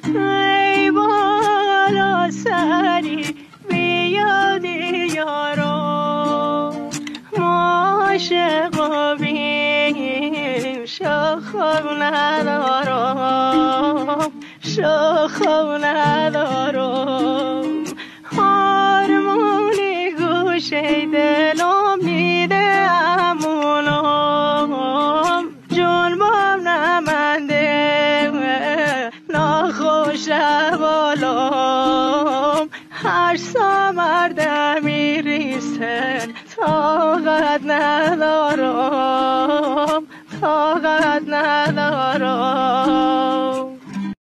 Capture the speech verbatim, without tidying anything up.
ای بالا سری بیاد یارو ما عاشق بیم شخم ندارم شخم ندارم هارمونی گوشه دلم میده امونم جون بام نمنده ناخوش بالام هر سامرده میریسن طاقت ندارم طاقت ندارم